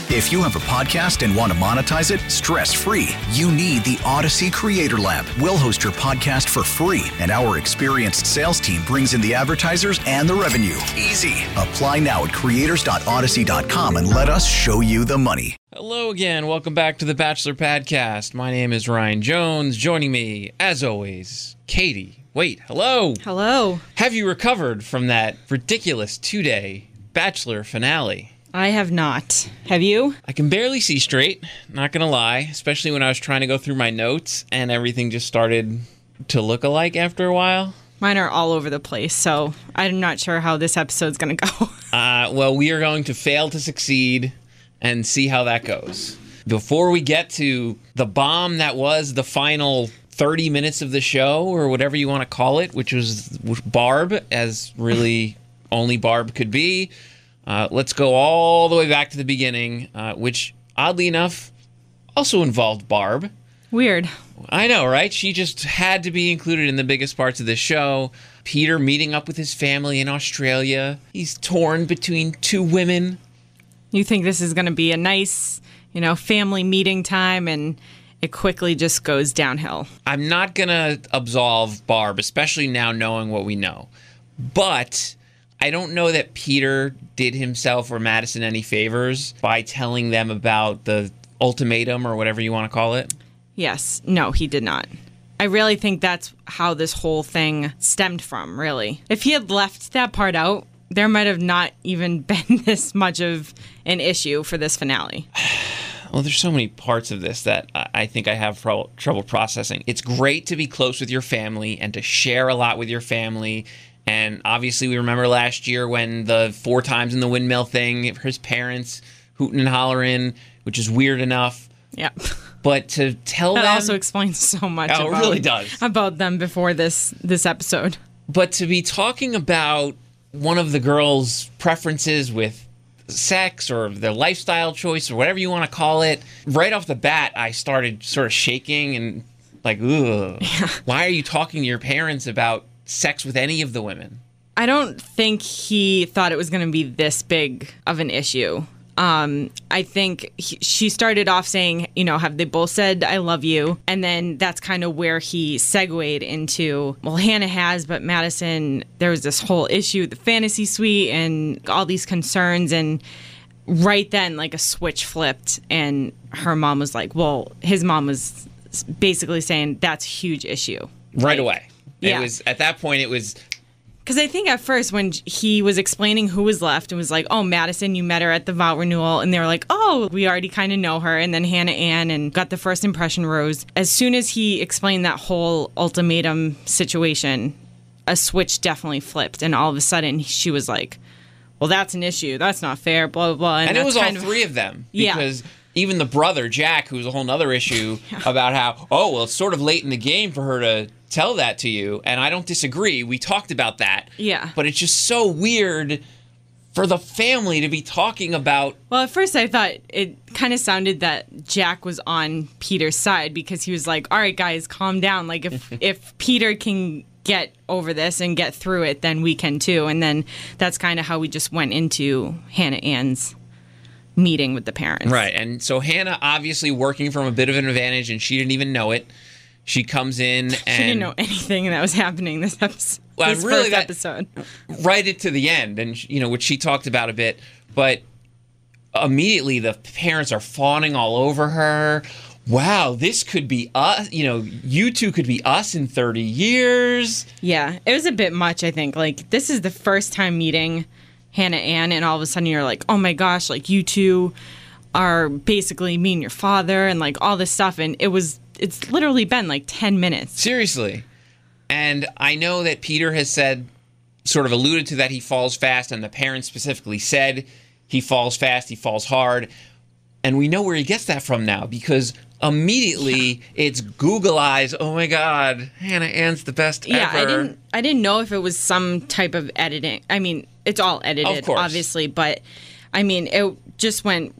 If you have a podcast and want to monetize it stress-free, you need the Odyssey Creator Lab. We'll host your podcast for free, and our experienced sales team brings in the advertisers and the revenue. Easy. Apply now at creators.odyssey.com and let us show you the money. Hello again. Welcome back to the Bachelor Podcast. My name is Ryan Jones. Joining me, as always, Katie. Wait, hello. Hello. Have you recovered from that ridiculous 2-day Bachelor finale? I have not. Have you? I can barely see straight, not gonna lie, especially when I was trying to go through my notes and everything just started to look alike after a while. Mine are all over the place, so I'm not sure how this episode's going to go. Well, we are going to fail to succeed and see how that goes. Before we get to the bomb that was the final 30 minutes of the show, or whatever you want to call it, which was Barb, as really only Barb could be, let's go all the way back to the beginning, which, oddly enough, also involved Barb. Weird. I know, right? She just had to be included in the biggest parts of the show. Peter meeting up with his family in Australia. He's torn between two women. You think this is going to be a nice, family meeting time, and it quickly just goes downhill. I'm not going to absolve Barb, especially now knowing what we know. But I don't know that Peter did himself or Madison any favors by telling them about the ultimatum, or whatever you want to call it. Yes. No, he did not. I really think that's how this whole thing stemmed from, really. If he had left that part out, there might have not even been this much of an issue for this finale. Well, there's so many parts of this that I think I have trouble processing. It's great to be close with your family and to share a lot with your family. And obviously, we remember last year when the 4 times in the windmill thing, his parents hooting and hollering, which is weird enough. Yeah. But to tell them... That also explains so much it really does. About them before this episode. But to be talking about one of the girls' preferences with sex or their lifestyle choice or whatever you want to call it, right off the bat, I started sort of shaking and like, ugh. Yeah. Why are you talking to your parents about sex with any of the women? I don't think he thought it was going to be this big of an issue. I think she started off saying, have they both said I love you? And then that's kind of where he segued into, well, Hannah has, but Madison, there was this whole issue, the fantasy suite and all these concerns. And right then, like, a switch flipped, and her mom was like, well, his mom was basically saying that's a huge issue. Right away. Yeah. It was, at that point, it was... Because I think at first when he was explaining who was left and was like, oh, Madison, you met her at the vow renewal. And they were like, oh, we already kind of know her. And then Hannah Ann, and got the first impression rose. As soon as he explained that whole ultimatum situation, a switch definitely flipped. And all of a sudden she was like, well, that's an issue. That's not fair, blah, blah, blah. And it was all 3 of them. Because even the brother, Jack, who's a whole nother issue about how, it's sort of late in the game for her to tell that to you, and I don't disagree. We talked about that. Yeah. But it's just so weird for the family to be talking about... Well, at first I thought it kind of sounded that Jack was on Peter's side, because he was like, all right, guys, calm down. Like, if Peter can get over this and get through it, then we can too. And then that's kind of how we just went into Hannah Ann's meeting with the parents. Right. And so Hannah, obviously working from a bit of an advantage, and she didn't even know it. She comes in and... She didn't know anything that was happening this episode. Well, this really first episode. Right it to the end, and which she talked about a bit. But immediately the parents are fawning all over her. Wow, this could be us. You two could be us in 30 years. Yeah, it was a bit much, I think. Like, this is the first time meeting Hannah Ann, and all of a sudden you're like, oh my gosh, like, you two are basically me and your father, and like all this stuff. And it's literally been like 10 minutes. Seriously. And I know that Peter has sort of alluded to that he falls fast, and the parents specifically said he falls fast, he falls hard. And we know where he gets that from now, because immediately it's Google eyes. Oh my God, Hannah Ann's the best ever. Yeah, I didn't know if it was some type of editing. I mean, it's all edited, obviously, but I mean, it just went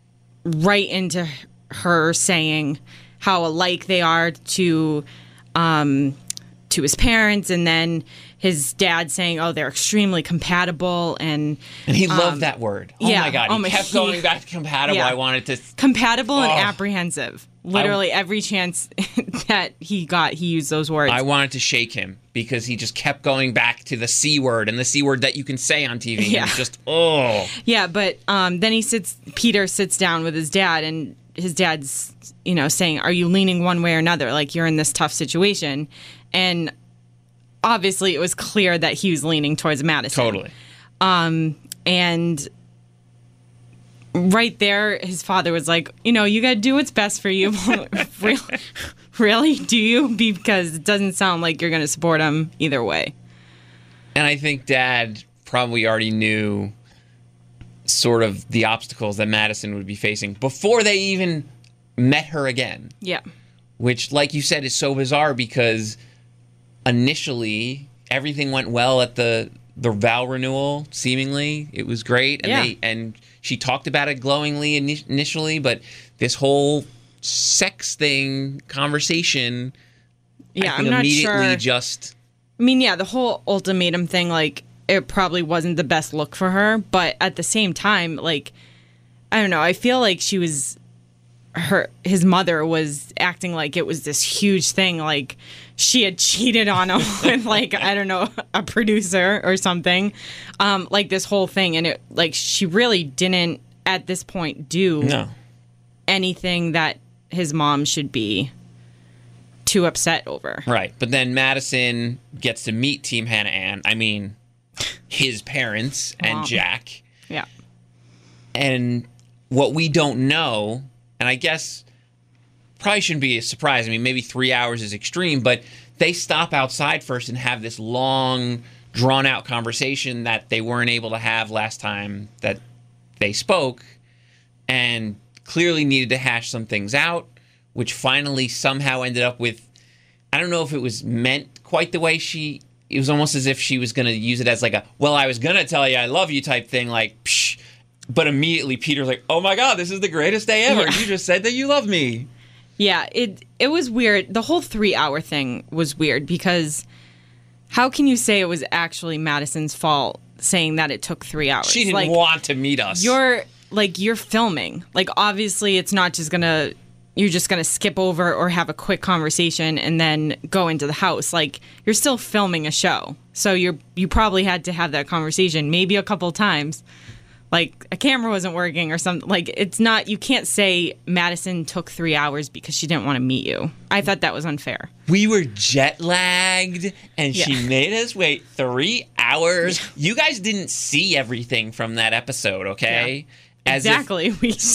right into her saying how alike they are to his parents, and then his dad saying, oh, they're extremely compatible. And he loved that word. Oh, yeah, my God. He kept going back to compatible. Yeah. I wanted to... Compatible and apprehensive. Literally every chance that he got, he used those words. I wanted to shake him because he just kept going back to the C word and the C word that you can say on TV. Yeah. And it's just, oh. Yeah, but then Peter sits down with his dad, and his dad's, saying, are you leaning one way or another? Like, you're in this tough situation. And obviously it was clear that he was leaning towards Madison. Totally. And right there, his father was like, you got to do what's best for you. Really? Do you? Because it doesn't sound like you're going to support him either way. And I think Dad probably already knew sort of the obstacles that Madison would be facing before they even met her again. Yeah. Which, like you said, is so bizarre because initially everything went well at the vow renewal, seemingly. It was great. And and she talked about it glowingly initially, but this whole sex thing conversation, I think I'm not immediately sure. just... I mean, yeah, the whole ultimatum thing, like, it probably wasn't the best look for her, but at the same time, like, I don't know, I feel like his mother was acting like it was this huge thing, like she had cheated on him with, like, I don't know, a producer or something, like this whole thing, and it, like, she really didn't at this point do anything that his mom should be too upset over. Right, but then Madison gets to meet Team Hannah Ann. I mean, his parents and Jack. Yeah. And what we don't know, and I guess probably shouldn't be a surprise. I mean, maybe 3 hours is extreme, but they stop outside first and have this long, drawn-out conversation that they weren't able to have last time that they spoke, and clearly needed to hash some things out, which finally somehow ended up with, I don't know if it was meant quite the way it was almost as if she was going to use it as like I was going to tell you I love you type thing, like, psh. But immediately Peter's like, oh my God, this is the greatest day ever. Yeah. You just said that you love me. Yeah, it was weird. The whole 3 hour thing was weird because how can you say it was actually Madison's fault saying that it took 3 hours? She didn't want to meet us. You're filming. Like, obviously it's not just you're just going to skip over or have a quick conversation and then go into the house. Like, you're still filming a show. So you probably had to have that conversation maybe a couple times. Like, a camera wasn't working or something. Like, it's not, you can't say Madison took 3 hours because she didn't want to meet you. I thought that was unfair. We were jet lagged and she made us wait 3 hours. You guys didn't see everything from that episode, okay? Yeah. Exactly.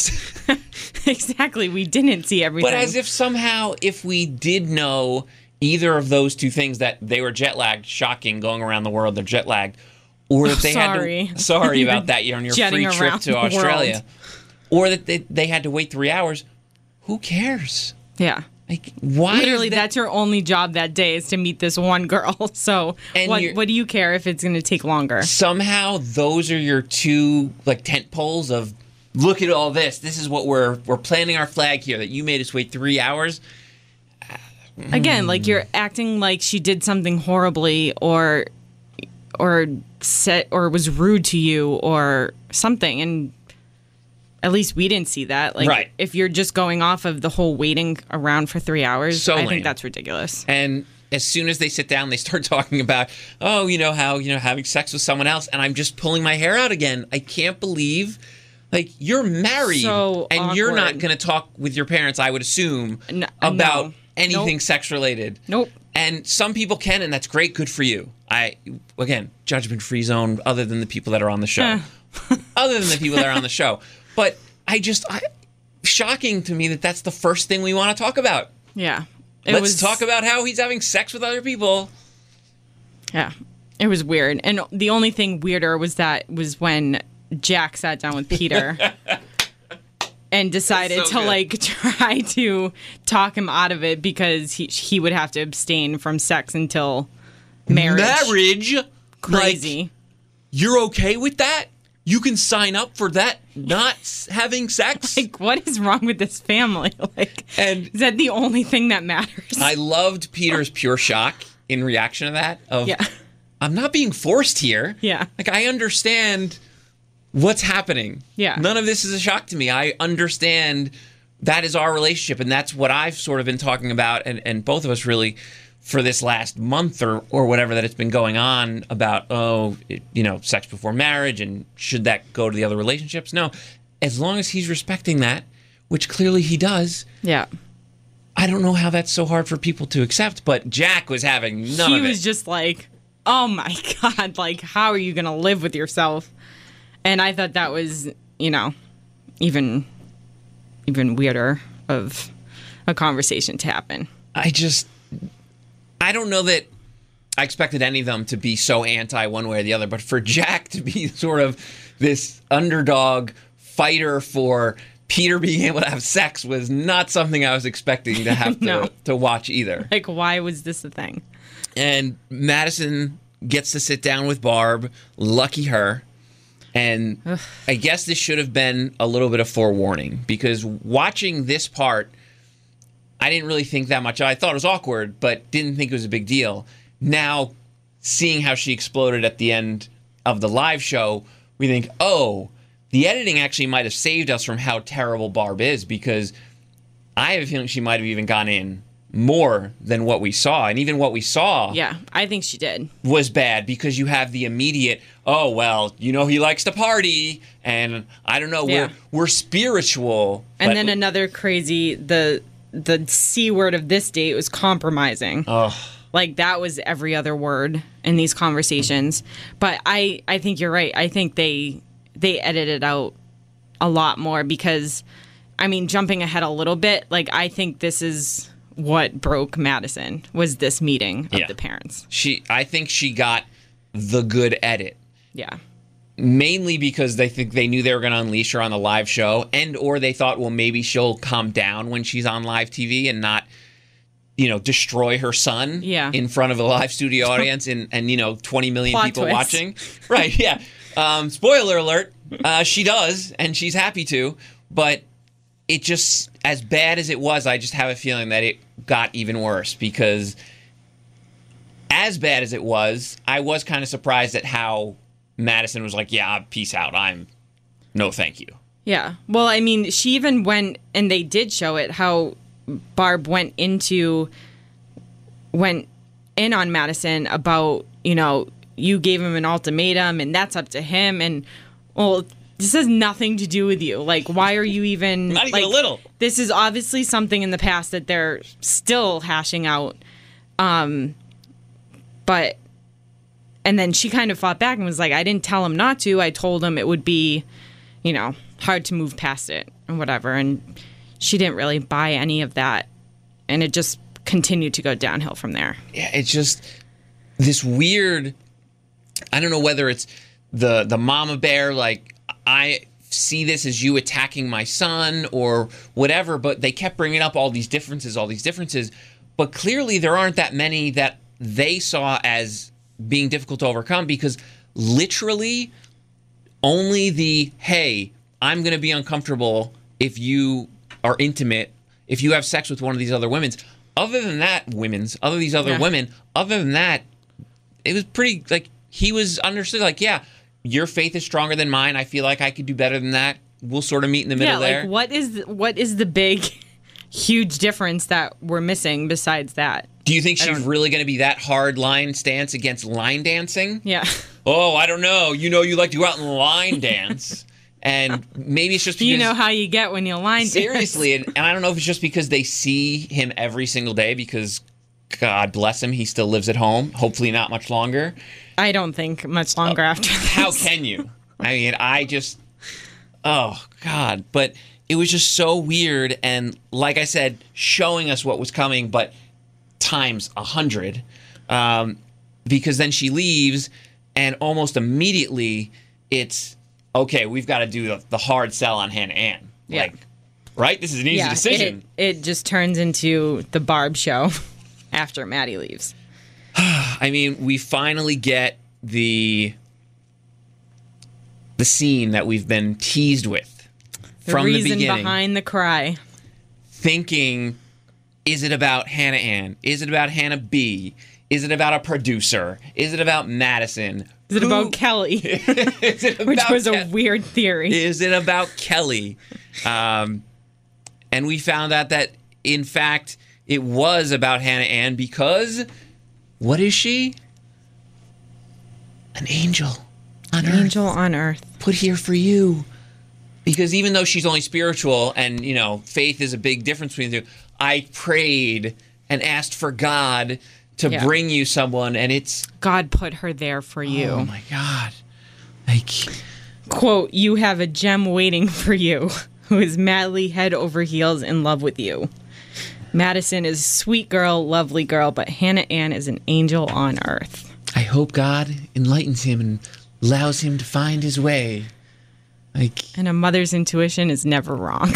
Exactly. We didn't see everything. But as if somehow, if we did know either of those two things, that they were jet lagged, shocking, going around the world, they're jet lagged, or that they had to. Sorry about that. You're on your free trip to Australia, or that they had to wait 3 hours. Who cares? Yeah. Like, why? Literally, that's your only job that day is to meet this one girl. So what do you care if it's going to take longer? Somehow, those are your two tent poles of. Look at all this. This is what we're planting our flag here, that you made us wait 3 hours. Again, like, you're acting like she did something horribly or was rude to you or something, and at least we didn't see that. Like, right. If you're just going off of the whole waiting around for 3 hours, I think that's ridiculous. And as soon as they sit down, they start talking about, how having sex with someone else, and I'm just pulling my hair out again. I can't believe. Like, you're married, and awkward. You're not going to talk with your parents, I would assume, about anything sex-related. Nope. And some people can, and that's great. Good for you. Again, judgment-free zone other than the people that are on the show. Other than the people that are on the show. But shocking to me that that's the first thing we want to talk about. Yeah. Let's talk about how he's having sex with other people. Yeah. It was weird. And the only thing weirder was when Jack sat down with Peter and decided to try to talk him out of it because he would have to abstain from sex until marriage. Crazy. You're okay with that? You can sign up for that, not having sex? Like, what is wrong with this family? And is that the only thing that matters? I loved Peter's pure shock in reaction to that. I'm not being forced here. Yeah. Like, I understand what's happening. Yeah. None of this is a shock to me. I understand that is our relationship, and that's what I've sort of been talking about, and both of us really, for this last month or whatever that it's been going on about, sex before marriage, and should that go to the other relationships? No. As long as he's respecting that, which clearly he does. Yeah. I don't know how that's so hard for people to accept, but Jack was having none of it. He was just like, oh my God, like, how are you going to live with yourself? And I thought that was, even weirder of a conversation to happen. I don't know that I expected any of them to be so anti one way or the other, but for Jack to be sort of this underdog fighter for Peter being able to have sex was not something I was expecting to have to watch either. Like, why was this a thing? And Madison gets to sit down with Barb. Lucky her. And I guess this should have been a little bit of forewarning, because watching this part, I didn't really think that much. I thought it was awkward, but didn't think it was a big deal. Now, seeing how she exploded at the end of the live show, we think, oh, the editing actually might have saved us from how terrible Barb is, because I have a feeling she might have even gone in more than what we saw. And even what we saw, yeah, I think she did, was bad, because you have the immediate, oh, well, he likes to party, and I don't know, we're spiritual. And then another crazy, the C word of this date was compromising. Oh. Like, that was every other word in these conversations. But I think you're right. I think they edited out a lot more, because, jumping ahead a little bit, like, I think this is what broke Madison, was this meeting of the parents. I think she got the good edit. Yeah. Mainly because they knew they were going to unleash her on the live show, or they thought, well, maybe she'll calm down when she's on live TV and not, destroy her son in front of a live studio audience and 20 million Plot people twist. watching. Right, yeah. Spoiler alert, she does, and she's happy to, but it just, as bad as it was, I just have a feeling that it got even worse, because as bad as it was, I was kind of surprised at how Madison was like, yeah, peace out. No thank you. Yeah. Well, she even went, and they did show it, how Barb went in on Madison about, you gave him an ultimatum and that's up to him. And, well, this has nothing to do with you. Like, why are you even... Not even a little. This is obviously something in the past that they're still hashing out. But... And then she kind of fought back and was like, I didn't tell him not to. I told him it would be, hard to move past it and whatever. And she didn't really buy any of that. And it just continued to go downhill from there. Yeah, it's just this weird... I don't know whether it's the mama bear, like, I see this as you attacking my son or whatever, but they kept bringing up all these differences. But clearly there aren't that many that they saw as being difficult to overcome, because literally only hey, I'm going to be uncomfortable if you are intimate, if you have sex with one of these other women. Other than that, women, other than that, it was pretty, like, he was understood, like, yeah, your faith is stronger than mine. I feel like I could do better than that. We'll sort of meet in the middle there. Like, what is the big, huge difference that we're missing besides that? Do you think she's really going to be that hard line stance against line dancing? Yeah. Oh, I don't know. You like to go out and line dance. And maybe it's just because... You know how you get when you line dance. Seriously. And I don't know if it's just because they see him every single day, because, God bless him, he still lives at home. Hopefully not much longer. I don't think much longer after this. How can you? Oh, God. But it was just so weird. And like I said, showing us what was coming, but times 100. Because then she leaves, and almost immediately it's, okay, we've got to do the hard sell on Hannah Ann. Yeah. Like, right? This is an easy decision. It just turns into the Barb show after Maddie leaves. We finally get the scene that we've been teased with from the beginning. The reason behind the cry. Thinking, is it about Hannah Ann? Is it about Hannah B? Is it about a producer? Is it about Madison? Is it about Kelly? Is it about Which was a weird theory. Is it about Kelly? And we found out that, in fact, it was about Hannah Ann because, what is she? An angel on earth. Angel on earth. Put here for you. Because even though she's only spiritual and, faith is a big difference between the two, I prayed and asked for God to bring you someone, and it's... God put her there for you. Oh, my God. Like... Quote, you have a gem waiting for you who is madly head over heels in love with you. Madison is a sweet girl, lovely girl, but Hannah Ann is an angel on earth. I hope God enlightens him and allows him to find his way. And a mother's intuition is never wrong.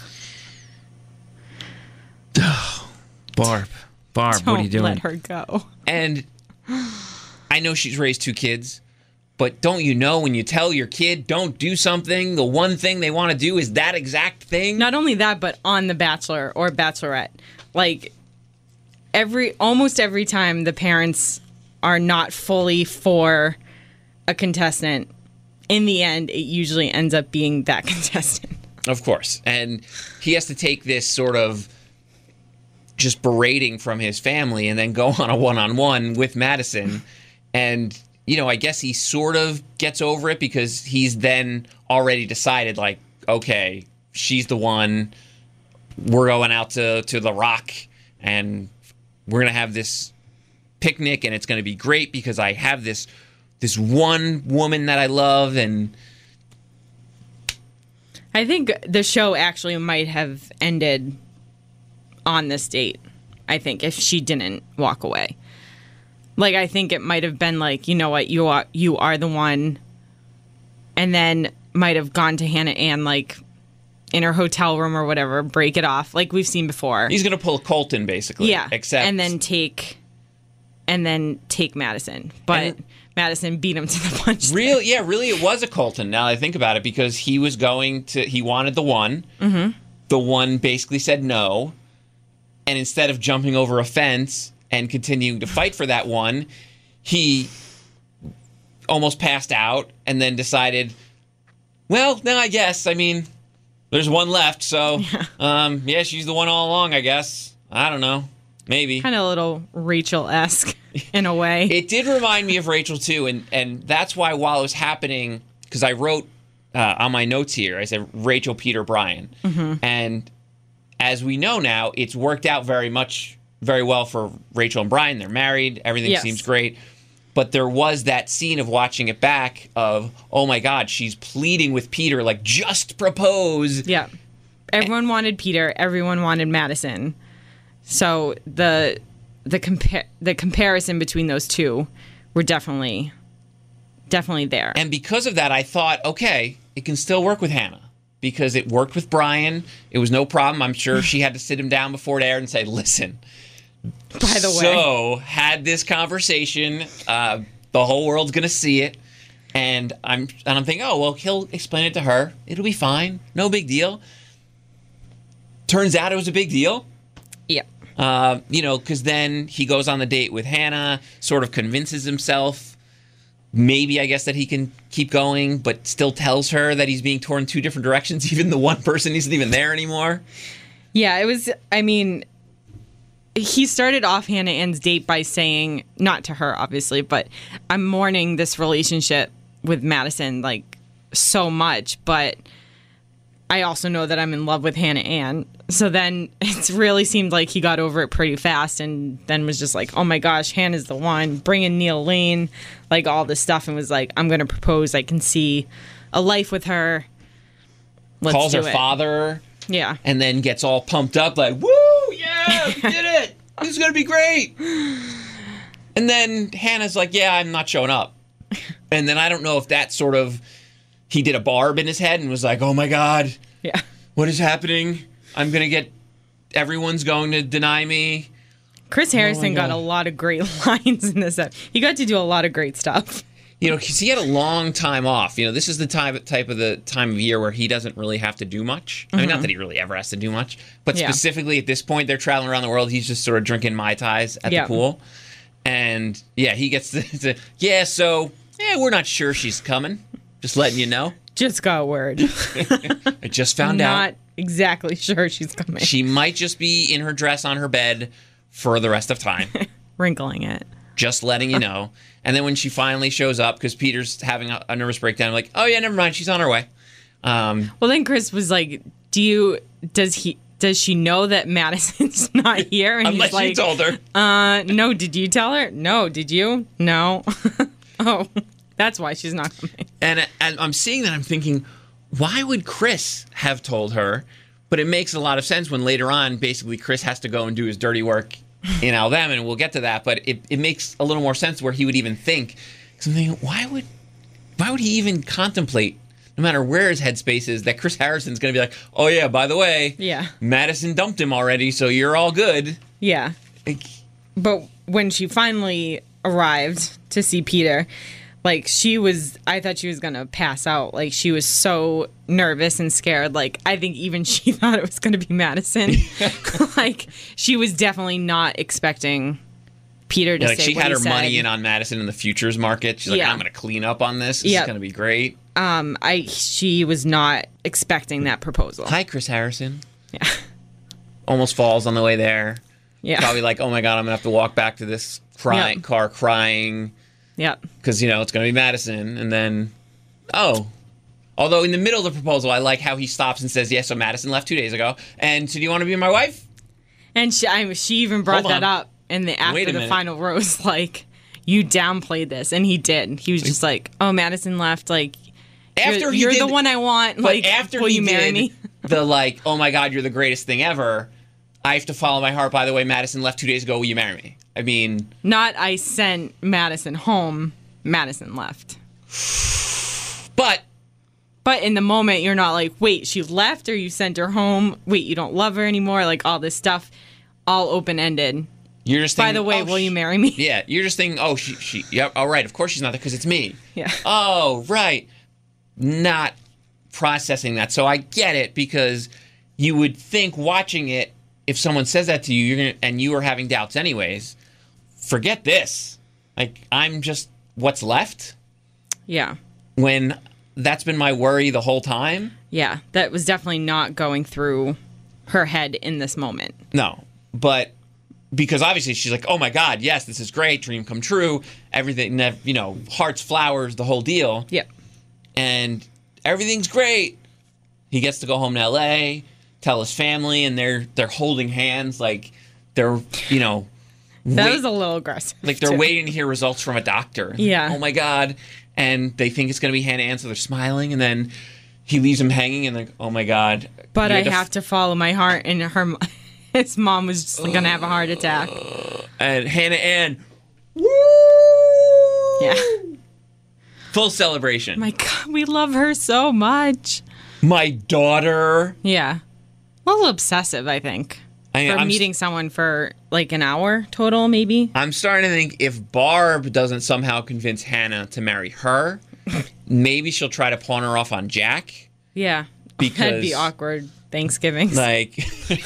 Barb, what are you doing? Don't let her go. And I know she's raised 2 kids, but don't you know when you tell your kid don't do something, the one thing they want to do is that exact thing? Not only that, but on The Bachelor or Bachelorette. Like, almost every time the parents are not fully for a contestant, in the end, it usually ends up being that contestant. Of course. And he has to take this sort of just berating from his family and then go on a one-on-one with Madison. And, I guess he sort of gets over it because he's then already decided, like, okay, she's the one. We're going out to the Rock and we're going to have this picnic and it's going to be great because I have this one woman that I love. And I think the show actually might have ended on this date, I think, if she didn't walk away. Like, I think it might have been like, you know what, you are the one, and then might have gone to Hannah Ann, like, in her hotel room or whatever, break it off, like we've seen before. He's going to pull a Colton, basically. Yeah, and then take Madison. But Madison beat him to the punch. Really, it was a Colton, now that I think about it, because he wanted the one. Mm-hmm. The one basically said no. And instead of jumping over a fence and continuing to fight for that one, he almost passed out and then decided, well, no, I guess. I mean, there's one left, so she's the one all along, I guess. I don't know. Maybe. Kind of a little Rachel-esque in a way. It did remind me of Rachel, too, and that's why while it was happening, because I wrote on my notes here, I said Rachel, Peter, Brian. Mm-hmm. And as we know now, it's worked out very well for Rachel and Brian. They're married. Everything seems great. But there was that scene of watching it back of, oh my God, she's pleading with Peter, like, just propose. Yeah. Everyone wanted Peter. Everyone wanted Madison. So the comparison between those two were definitely there. And because of that, I thought, okay, it can still work with Hannah. Because it worked with Brian. It was no problem. I'm sure she had to sit him down before it aired and say, listen, by the way, so had this conversation. The whole world's going to see it. And I'm thinking, oh, well, he'll explain it to her. It'll be fine. No big deal. Turns out it was a big deal. Yeah. Because then he goes on the date with Hannah, sort of convinces himself, maybe, I guess, that he can keep going, but still tells her that he's being torn 2 different directions. Even the one person isn't even there anymore. Yeah, it was, I mean, he started off Hannah Ann's date by saying, not to her, obviously, but I'm mourning this relationship with Madison, like, so much, but I also know that I'm in love with Hannah Ann. So then it really seemed like he got over it pretty fast and then was just like, oh my gosh, Hannah's the one. Bring in Neil Lane, like all this stuff, and was like, I'm going to propose. I can see a life with her. Let's Calls do her it. Father. Yeah. And then gets all pumped up like, woo, yeah, we did it. This is going to be great. And then Hannah's like, yeah, I'm not showing up. And then I don't know if that sort of, he did a Barb in his head and was like, oh my God. Yeah. What is happening? I'm going to get, everyone's going to deny me. Chris Harrison got a lot of great lines in this episode. He got to do a lot of great stuff. Because he had a long time off. This is the time of year where he doesn't really have to do much. I mean, not that he really ever has to do much, but specifically at this point, they're traveling around the world. He's just sort of drinking Mai Tais at the pool. And yeah, he gets we're not sure she's coming. Just letting you know. Just got word. I just found out. Not exactly sure she's coming. She might just be in her dress on her bed for the rest of time. Wrinkling it. Just letting you know. And then when she finally shows up, because Peter's having a nervous breakdown, I'm like, oh yeah, never mind, she's on her way. Well, then Chris was like, does she know that Madison's not here? And Unless he's like, you told her. No, did you tell her? No, did you? No. Oh, that's why she's not coming. And I'm seeing that, I'm thinking, why would Chris have told her? But it makes a lot of sense when later on, basically, Chris has to go and do his dirty work in Alabama, and we'll get to that. But it makes a little more sense where he would even think. Because I'm thinking, why would he even contemplate, no matter where his headspace is, that Chris Harrison's going to be like, oh yeah, by the way, Madison dumped him already, so you're all good. Yeah. But when she finally arrived to see Peter, like, I thought she was going to pass out. Like, she was so nervous and scared. Like, I think even she thought it was going to be Madison. Like, she was definitely not expecting Peter to say she what had he her said. money in on Madison in the futures market. She's like, I'm going to clean up on this. This is going to be great. She was not expecting that proposal. Hi, Chris Harrison. Yeah. Almost falls on the way there. Yeah. Probably like, oh my God, I'm going to have to walk back to this car crying. Yep. Because, it's going to be Madison. And then, although in the middle of the proposal, I like how he stops and says, so Madison left 2 days ago. And so do you want to be my wife? And she even brought that up after the final rose, like, you downplayed this. And he did. He was just like, oh, Madison left. Like, you're the one I want. Like, will you marry me? The like, oh my God, you're the greatest thing ever. I have to follow my heart. By the way, Madison left 2 days ago. Will you marry me? I mean... Not I sent Madison home. Madison left. But in the moment, you're not like, wait, she left or you sent her home? Wait, you don't love her anymore? Like, all this stuff, all open-ended. You're just thinking, by the way, will you marry me? Yeah, you're just thinking, all right, of course she's not there because it's me. Yeah. Oh, right. Not processing that. So I get it, because you would think watching it, if someone says that to you, and you are having doubts anyways, forget this. Like, I'm just what's left. Yeah. When that's been my worry the whole time. Yeah, that was definitely not going through her head in this moment. No, but because obviously she's like, oh my God, yes, this is great, dream come true, everything, hearts, flowers, the whole deal. Yep. And everything's great. He gets to go home to L.A., tell his family, and they're holding hands like they're, that was a little aggressive. Like they're waiting to hear results from a doctor. Yeah. Oh my God. And they think it's going to be Hannah Ann, so they're smiling, and then he leaves them hanging, and they're like, oh my God. But I have to follow my heart, and his mom was just going to have a heart attack. And Hannah Ann, woo! Yeah. Full celebration. My God, we love her so much. My daughter. Yeah. A little obsessive, I think. I'm meeting someone for like an hour total, maybe. I'm starting to think if Barb doesn't somehow convince Hannah to marry her, maybe she'll try to pawn her off on Jack. Yeah. Because that'd be awkward. Thanksgiving. Like,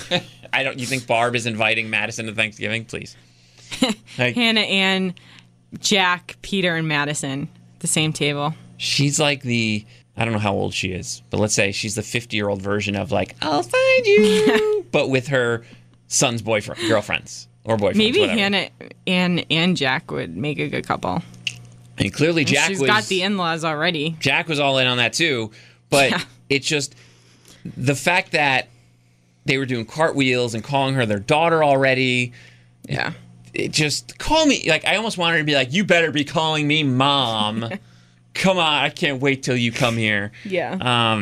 you think Barb is inviting Madison to Thanksgiving? Please. Like, Hannah Ann, Jack, Peter, and Madison at the same table. She's like I don't know how old she is, but let's say she's the 50-year-old version of like, I'll find you, but with her son's girlfriends or boyfriends. Maybe whatever. Hannah and Jack would make a good couple. And clearly She's got the in-laws already. Jack was all in on that too, but it's just the fact that they were doing cartwheels and calling her their daughter already. Yeah. It just, call me, like, I almost wanted to be like, you better be calling me mom. Come on, I can't wait till you come here. Yeah.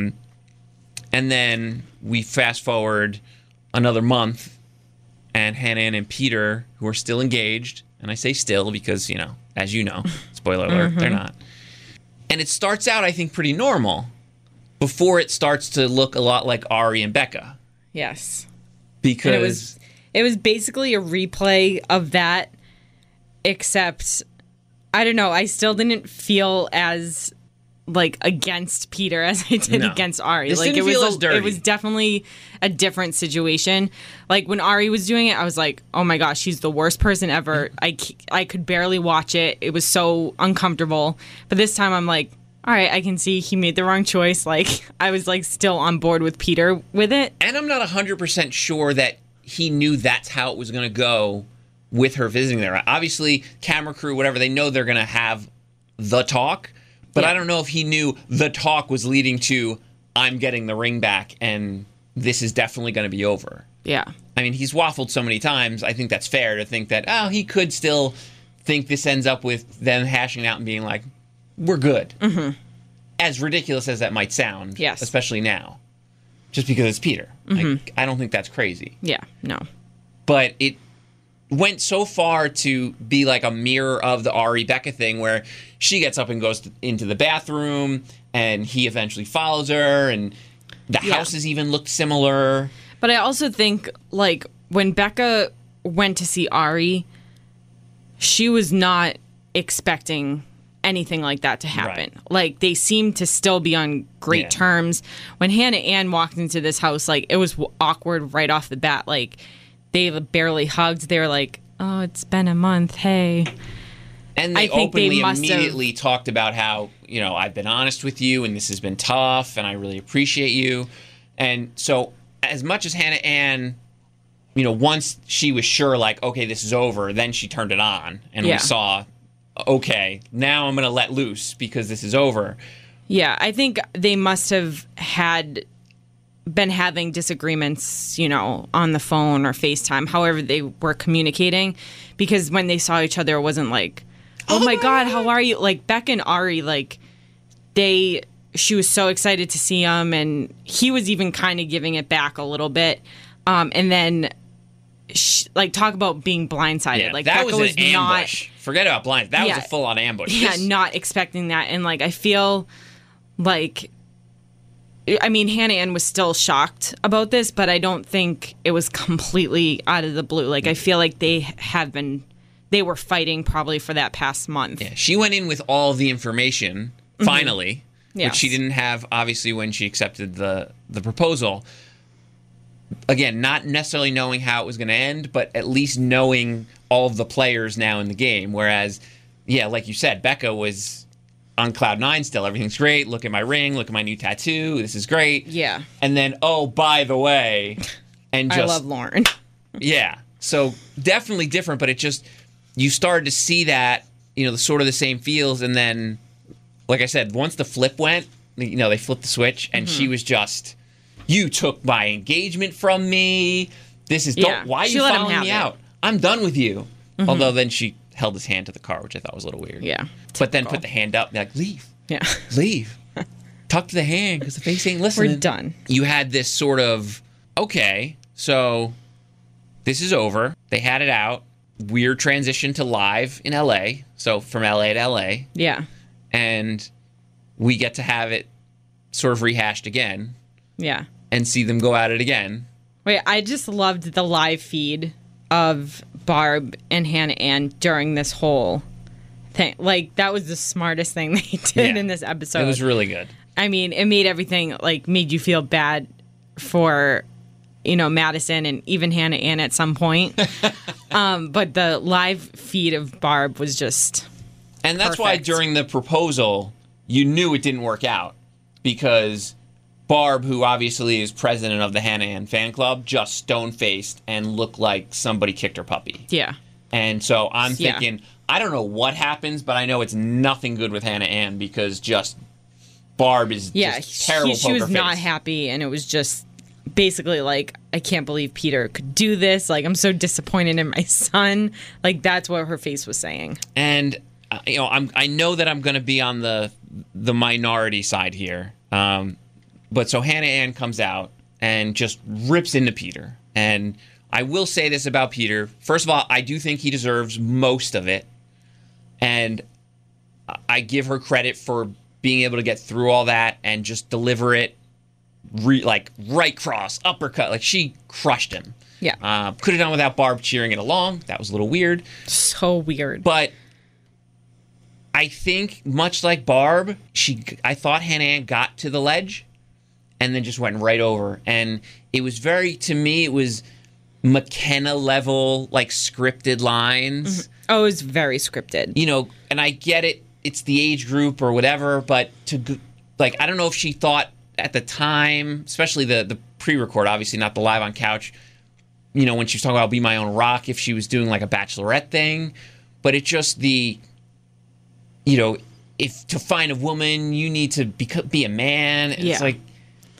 And then we fast forward another month, and Hannah Ann and Peter, who are still engaged, and I say still because, as you know, spoiler alert, they're not. And it starts out, I think, pretty normal before it starts to look a lot like Ari and Becca. Yes. Because it was basically a replay of that, except I don't know, I still didn't feel as like against Peter as I did No. against Ari. This Like didn't feel as dirty. it was definitely a different situation. Like when Ari was doing it, I was like, oh my gosh, she's the worst person ever. I could barely watch it. It was so uncomfortable. But this time I'm like, all right, I can see he made the wrong choice. Like I was like still on board with Peter with it. And I'm not 100% sure that he knew that's how it was going to go with her visiting there. Obviously, camera crew, whatever, they know they're going to have the talk. But Yeah. I don't know if he knew the talk was leading to, I'm getting the ring back and this is definitely going to be over. Yeah. I mean, he's waffled so many times. I think that's fair to think that, he could still think this ends up with them hashing out and being like, we're good. Mm-hmm. As ridiculous as that might sound, Yes. especially now, just because it's Peter. Like, I don't think that's crazy. Yeah. No. But it went so far to be like a mirror of the Ari Becca thing where she gets up and goes into the bathroom and he eventually follows her and the Yeah. houses even looked similar. But I also think, like, when Becca went to see Ari, she was not expecting anything like that to happen. Right. Like, they seemed to still be on great Yeah. terms. When Hannah Ann walked into this house, like, it was awkward right off the bat. Like, they barely hugged. They were like, oh, it's been a month. Hey. And they I think they openly must have- immediately talked about how, I've been honest with you and this has been tough and I really appreciate you. And so as much as Hannah Ann, once she was sure like, okay, this is over, then she turned it on and Yeah. we saw, okay, now I'm going to let loose because this is over. Yeah, I think they must have been having disagreements, on the phone or FaceTime, however they were communicating, because when they saw each other, it wasn't like, oh my God, how are you? Like Beck and Ari, like she was so excited to see him, and he was even kind of giving it back a little bit. And then, talk about being blindsided. Yeah, like that Becca was an not. ambush. Forget about blind. That was Yeah. a full-on ambush. Yeah, This- not expecting that. And I feel like, Hannah Ann was still shocked about this, but I don't think it was completely out of the blue. Like, I feel like they were fighting probably for that past month. Yeah, she went in with all the information, finally, Yes. which she didn't have, obviously, when she accepted the proposal. Again, not necessarily knowing how it was going to end, but at least knowing all of the players now in the game. Whereas, yeah, like you said, Becca was on cloud nine still. Everything's great. Look at my ring. Look at my new tattoo. This is great. Yeah. And then, oh, by the way, and just I love Lauren. yeah. So definitely different, but it just, you started to see that, the sort of the same feels. And then, like I said, once the flip went, they flipped the switch and she was just, you took my engagement from me. This is, Yeah. why are She you let him following have me it. out? I'm done with you. Although then she held his hand to the car, which I thought was a little weird. Yeah. But then put the hand up, like, leave, Yeah. leave. Tuck to the hand because the face ain't listening. We're done. You had this sort of, okay, so this is over. They had it out. Weird transition to live in LA. So from LA to LA. Yeah. And we get to have it sort of rehashed again Yeah. and see them go at it again. Wait, I just loved the live feed of Barb and Hannah Ann during this whole thing. Like, that was the smartest thing they did Yeah. in this episode. It was really good. It made everything, made you feel bad for, Madison and even Hannah Ann at some point. But the live feed of Barb was just... And that's why Perfect. during the proposal, you knew it didn't work out because Barb, who obviously is president of the Hannah Ann fan club, just stone-faced and looked like somebody kicked her puppy. Yeah. And so I'm Yeah. thinking, I don't know what happens, but I know it's nothing good with Hannah Ann because just Barb is Yeah. just terrible She was poker not face. happy, and it was just basically I can't believe Peter could do this. I'm so disappointed in my son. That's what her face was saying. And I know that I'm going to be on the minority side here. But so Hannah Ann comes out and just rips into Peter. And I will say this about Peter. First of all, I do think he deserves most of it. And I give her credit for being able to get through all that and just deliver it right cross, uppercut. She crushed him. Yeah. Could have done without Barb cheering it along. That was a little weird. So weird. But I think much like Barb, I thought Hannah Ann got to the ledge and then just went right over. And it was to me, it was McKenna level, like scripted lines. Mm-hmm. Oh, it was very scripted. You know, and I get it. It's the age group or whatever, but I don't know if she thought at the time, especially the pre-record, obviously not the live on couch, you know, when she was talking about I'll Be My Own Rock, if she was doing like a Bachelorette thing, but it's just you know, if to find a woman, you need to be a man. And It's like,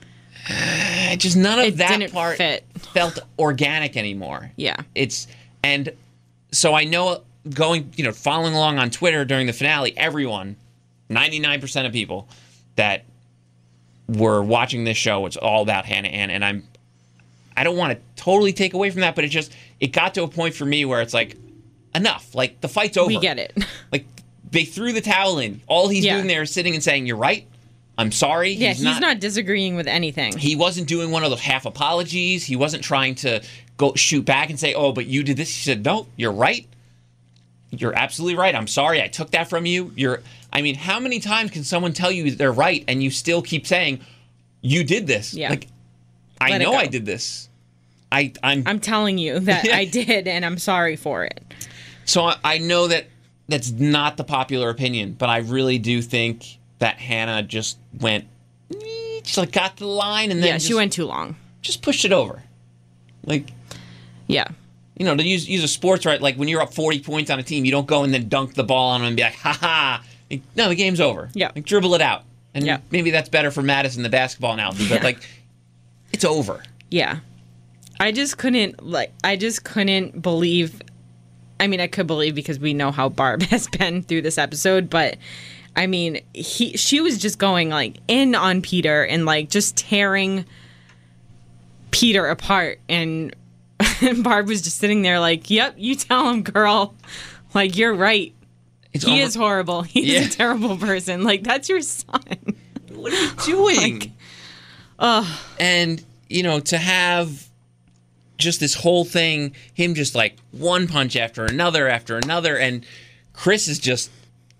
just none of that part felt organic anymore. Yeah. And so I know following along on Twitter during the finale, everyone, 99% of people that were watching this show, it's all about Hannah Ann. And I don't want to totally take away from that, but it got to a point for me where it's like, enough. Like, the fight's over. We get it. Like, they threw the towel in. All he's doing there is sitting and saying, "You're right. I'm sorry." Yeah, he's not disagreeing with anything. He wasn't doing one of those half apologies. He wasn't trying to go shoot back and say, "Oh, but you did this." He said, "No, you're right. You're absolutely right. I'm sorry. I took that from you." I mean, how many times can someone tell you they're right and you still keep saying, "You did this"? Yeah. Like, I know I did this. I'm telling you that I did, and I'm sorry for it. So I know that's not the popular opinion, but I really do think that Hannah just went, got to the line and then she went too long. Just pushed it over. Like, yeah. You know, to use a sports right, like when you're up 40 points on a team, you don't go and then dunk the ball on them and be like, ha ha. No, the game's over. Yeah. Like, dribble it out. And maybe that's better for Madison, the basketball analogy, but it's over. Yeah. I just couldn't believe. I mean, I could believe because we know how Barb has been through this episode, but I mean, she was just going in on Peter and just tearing Peter apart, and Barb was just sitting there "Yep, you tell him, girl. You're right. He is horrible. He's a terrible person. That's your son. What are you doing?" And to have just this whole thing, him just one punch after another, and Chris is just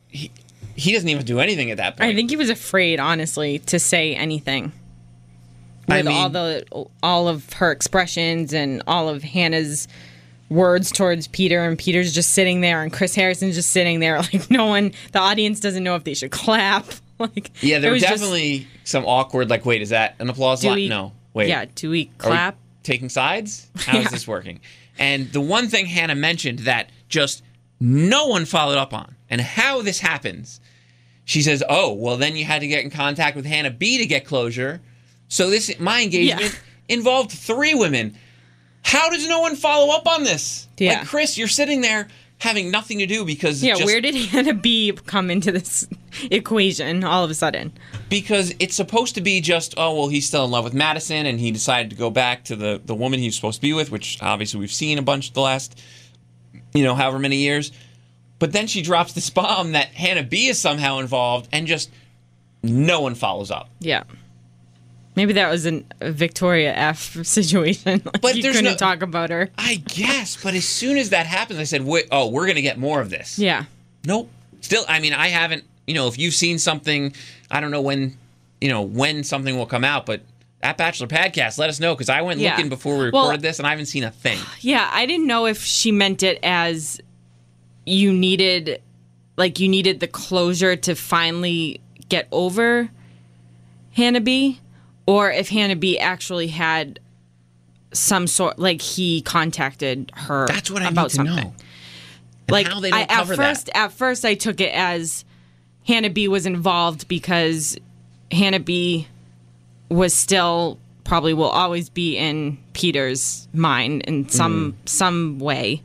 he doesn't even do anything at that point. I think he was afraid, honestly, to say anything. With all of her expressions and all of Hannah's words towards Peter, and Peter's just sitting there, and Chris Harrison's just sitting there, no one, the audience doesn't know if they should clap. There was definitely some awkward, wait, is that an applause line? No, wait. Yeah, do we clap? Taking sides? How is this working? And the one thing Hannah mentioned that just no one followed up on, and how this happens, she says, "Oh, well, then you had to get in contact with Hannah B to get closure. So my engagement involved 3 women. How does no one follow up on this?" Yeah. Chris, you're sitting there having nothing to do because where did Hannah B come into this equation all of a sudden? Because it's supposed to be just, oh, well, he's still in love with Madison and he decided to go back to the woman he was supposed to be with, which obviously we've seen a bunch the last, however many years. But then she drops this bomb that Hannah B is somehow involved and just no one follows up. Yeah. Maybe that was a Victoria F situation. But you couldn't talk about her. I guess, but as soon as that happens, I said, we're going to get more of this. Yeah. Nope. Still, I mean, I haven't, if you've seen something, I don't know when something will come out, but at Bachelor Podcast, let us know, because I went looking before we recorded this, and I haven't seen a thing. Yeah, I didn't know if she meant it as you needed the closure to finally get over Hannah B, or if Hannah B actually had some sort, he contacted her about something. That's what I need to know. How they don't cover that. At first, I took it as Hannah B was involved because Hannah B was still, probably will always be in Peter's mind in some way.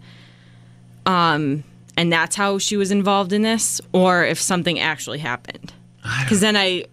And that's how she was involved in this, or if something actually happened. Because then I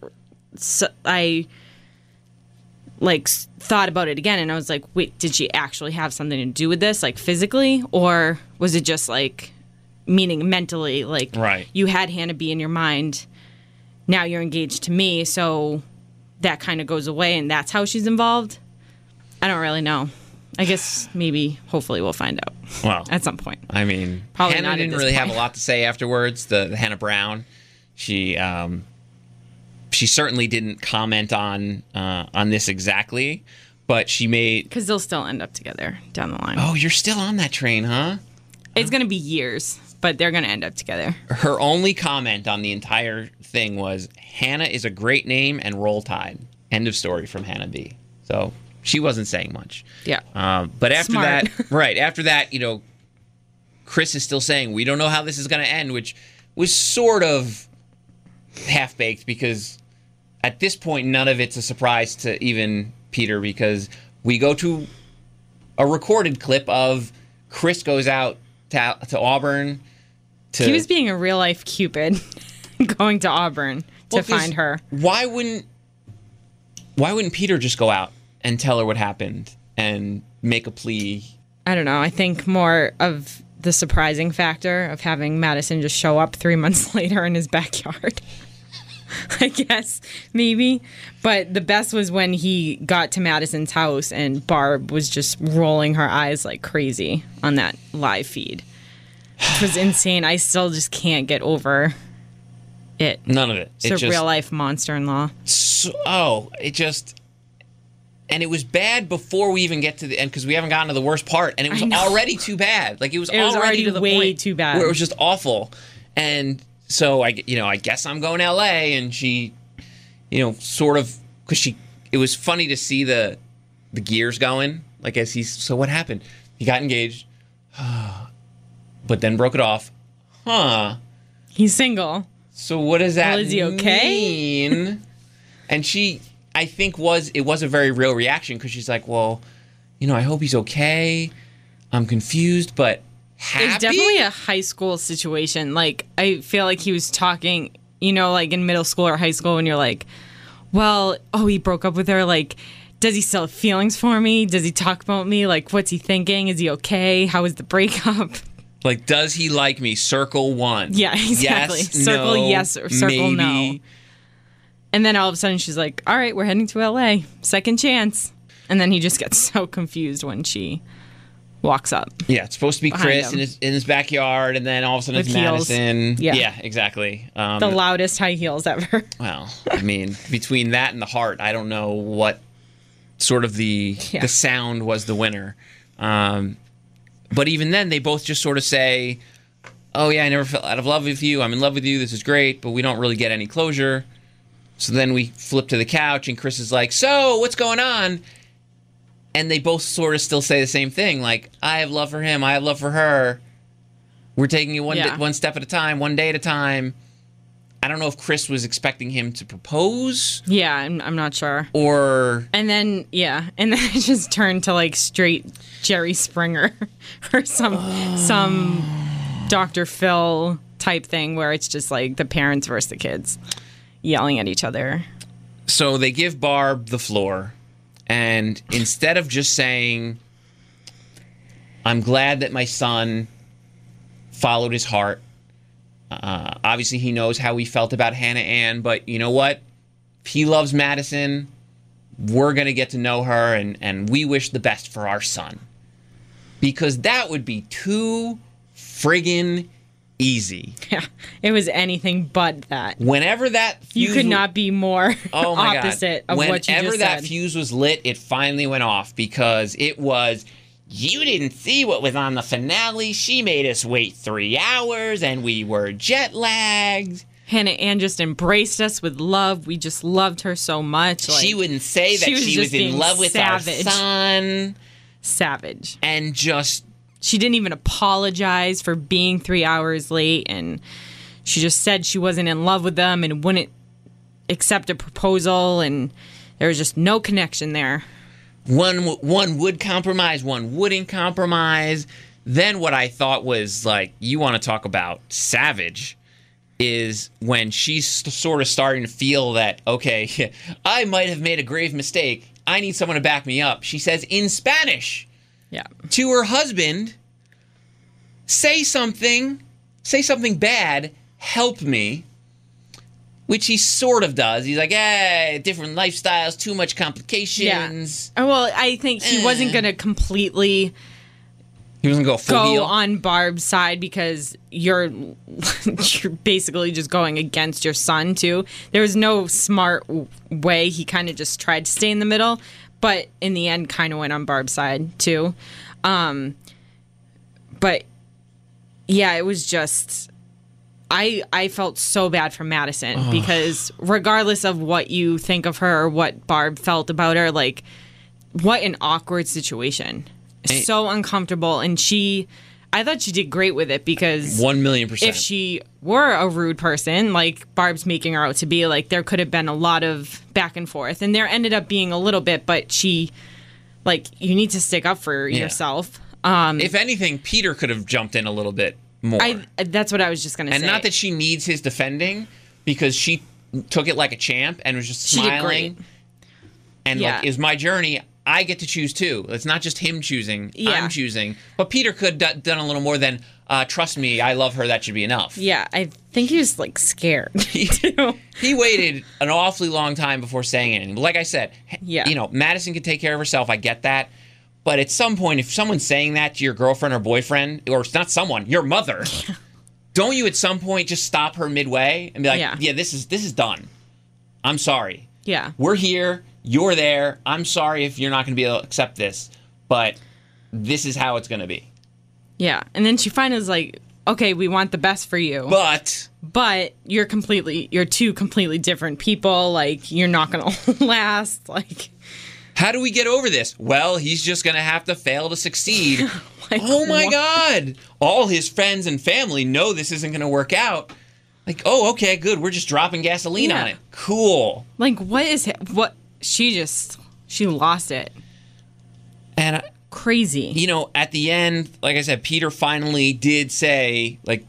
thought about it again, and I was like, wait, did she actually have something to do with this, physically, or was it just meaning mentally, right, you had Hannah B in your mind, now you're engaged to me, so that kind of goes away, and that's how she's involved? I don't really know. I guess maybe, hopefully, we'll find out. Well, at some point. I mean, Probably Hannah not at didn't this really have a point. lot to say afterwards. The Hannah Brown, she certainly didn't comment on this exactly, but she made. Because they'll still end up together down the line. Oh, you're still on that train, huh? It's going to be years, but they're going to end up together. Her only comment on the entire thing was, Hannah is a great name and Roll Tide. End of story from Hannah B. So she wasn't saying much. Yeah. But after Smart. after that, Chris is still saying, we don't know how this is going to end, which was sort of half-baked because at this point, none of it's a surprise to even Peter because we go to a recorded clip of Chris goes out to Auburn. He was being a real-life Cupid going to Auburn to find her. Why wouldn't Peter just go out and tell her what happened and make a plea? I don't know. I think more of the surprising factor of having Madison just show up 3 months later in his backyard. I guess, maybe. But the best was when he got to Madison's house and Barb was just rolling her eyes like crazy on that live feed. It was insane. I still just can't get over it. None of it. It's a real-life monster-in-law. And it was bad before we even get to the end because we haven't gotten to the worst part, and it was already too bad. Like it was already to the way point too bad where it was just awful. And so I guess I'm going to L.A. and she, sort of because it was funny to see the gears going. Like as so what happened? He got engaged, but then broke it off. Huh? He's single. So what does that is he okay? mean? And she, I think, it was a very real reaction because she's like, well, I hope he's okay. I'm confused, but happy? It's definitely a high school situation. Like, I feel like he was talking, like in middle school or high school when you're like, well, he broke up with her. Like, does he still have feelings for me? Does he talk about me? Like, what's he thinking? Is he okay? How was the breakup? Like, does he like me? Circle 1. Yeah, exactly. Yes, Circle no, yes or circle maybe. no. And then all of a sudden she's like, all right, we're heading to LA. Second chance. And then he just gets so confused when she walks up. Yeah, it's supposed to be Behind Chris him. in his backyard, and then all of a sudden With it's heels. Madison. Yeah. Exactly. The loudest high heels ever. Well, I mean, between that and the heart, I don't know what sort of the sound was the winner. But even then, they both just sort of say, oh, yeah, I never felt out of love with you. I'm in love with you. This is great, but we don't really get any closure. So then we flip to the couch, and Chris is like, so what's going on? And they both sort of still say the same thing, like, I have love for him. I have love for her. We're taking it one step at a time, one day at a time. I don't know if Chris was expecting him to propose. Yeah, I'm not sure. Or... And then it just turned to like straight Jerry Springer or some Dr. Phil type thing where it's just like the parents versus the kids yelling at each other. So they give Barb the floor, and instead of just saying, I'm glad that my son followed his heart. Obviously, he knows how he felt about Hannah Ann, but you know what? If he loves Madison, we're going to get to know her, and we wish the best for our son. Because that would be too friggin' easy. Yeah, it was anything but that. Whenever that fuse... You could not be more oh my opposite God. of what you Whenever just that said. fuse was lit, it finally went off because it was... You didn't see what was on the finale. She made us wait 3 hours, and we were jet lagged. Hannah Ann just embraced us with love. We just loved her so much. Like, She wouldn't say that she was in love with savage. our son. Savage. And just... She didn't even apologize for being 3 hours late, and she just said she wasn't in love with them and wouldn't accept a proposal, and there was just no connection there. One would compromise, one wouldn't compromise. Then what I thought was, like, you want to talk about savage, is when she's sort of starting to feel that, okay, I might have made a grave mistake. I need someone to back me up. She says in Spanish to her husband, say something bad, help me. Which he sort of does. He's like, different lifestyles, too much complications. Yeah. Well, I think he wasn't going to completely He wasn't going to go full heel. on Barb's side because you're basically just going against your son, too. There was no smart way. He kind of just tried to stay in the middle, but in the end kind of went on Barb's side, too. But, yeah, it was just... I felt so bad for Madison because regardless of what you think of her or what Barb felt about her, like, what an awkward situation. So uncomfortable. And I thought she did great with it because 1,000,000%. if she were a rude person, like Barb's making her out to be, like, there could have been a lot of back and forth. And there ended up being a little bit, but you need to stick up for yourself. If anything, Peter could have jumped in a little bit more. That's what I was just going to say. And not that she needs his defending, because she took it like a champ and was just smiling. She did great. And like, is my journey. I get to choose too. It's not just him choosing. Yeah. I'm choosing. But Peter could have done a little more than, trust me, I love her, that should be enough. Yeah, I think he was, like, scared. He waited an awfully long time before saying anything. Like I said, Madison can take care of herself. I get that. But at some point, if someone's saying that to your girlfriend or boyfriend, or it's not someone, your mother, don't you at some point just stop her midway and be like, this is done. I'm sorry. Yeah. We're here. You're there. I'm sorry if you're not going to be able to accept this, but this is how it's going to be. Yeah. And then she finally was like, okay, we want the best for you. But you're two completely different people. Like, you're not going to last. Like... How do we get over this? Well, he's just going to have to fail to succeed. Oh, my God. All his friends and family know this isn't going to work out. Like, oh, okay, good. We're just dropping gasoline on it. Cool. Like, what is it? What? She lost it. And crazy. At the end, like I said, Peter finally did say, like,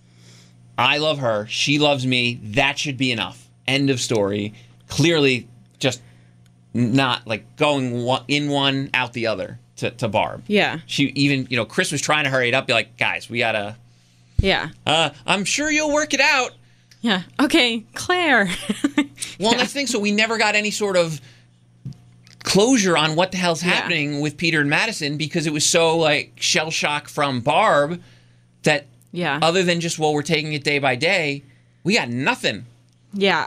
I love her. She loves me. That should be enough. End of story. Clearly, just... not like going in one out the other to Barb. Yeah. She even, Chris was trying to hurry it up, be like, guys, we gotta. Yeah. I'm sure you'll work it out. Yeah. Okay, Claire. Well, that's the thing. So we never got any sort of closure on what the hell's happening with Peter and Madison because it was so like shell shock from Barb that other than just, well, we're taking it day by day, we got nothing. Yeah.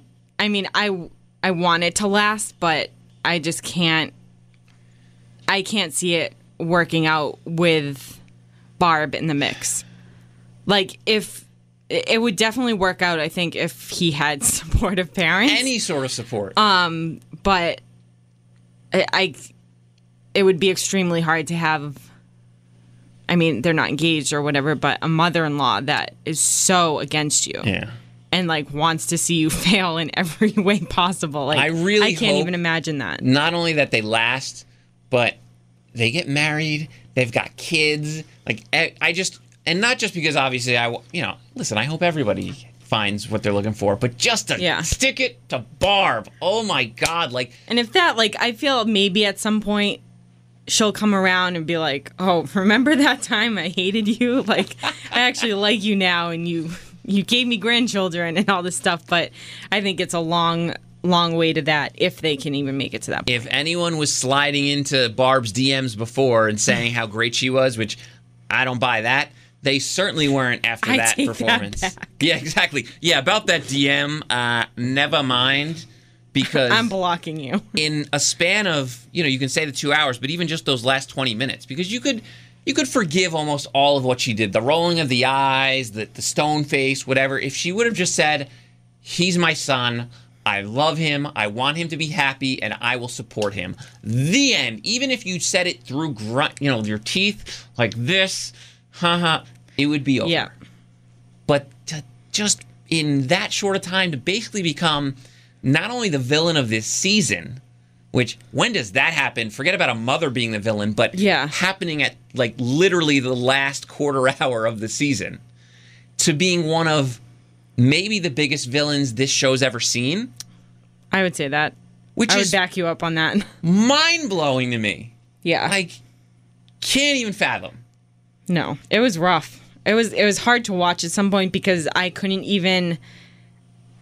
I want it to last, but I just can't. I can't see it working out with Barb in the mix. Like, if it would definitely work out, I think, if he had supportive parents, any sort of support. But it would be extremely hard to have. I mean, they're not engaged or whatever, but a mother-in-law that is so against you. Yeah. And, like, wants to see you fail in every way possible. Like, I can't even imagine that. Not only that they last, but they get married. They've got kids. Like, and not just because obviously listen, I hope everybody finds what they're looking for, but just to stick it to Barb. Oh my God. Like, and if that, like, I feel maybe at some point she'll come around and be like, oh, remember that time I hated you? Like, I actually like you now and you gave me grandchildren and all this stuff, but I think it's a long way to that if they can even make it to that point. If anyone was sliding into Barb's DMs before and saying how great she was, which I don't buy that, they certainly weren't after that performance. That back. Yeah, exactly. Yeah, about that DM, never mind, because I'm blocking you. In a span of, you can say the 2 hours, but even just those last 20 minutes, because you could forgive almost all of what she did. The rolling of the eyes, the stone face, whatever. If she would have just said, he's my son, I love him, I want him to be happy, and I will support him. The end. Even if you said it through your teeth, like this, it would be over. Yeah. But to just, in that short a time, to basically become not only the villain of this season, which, when does that happen? Forget about a mother being the villain, but happening at, like, literally the last quarter hour of the season, to being one of maybe the biggest villains this show's ever seen. I would say that. Which I is would back you up on that. Mind-blowing to me. Yeah. Like, can't even fathom. No, it was rough. It was hard to watch at some point because I couldn't even...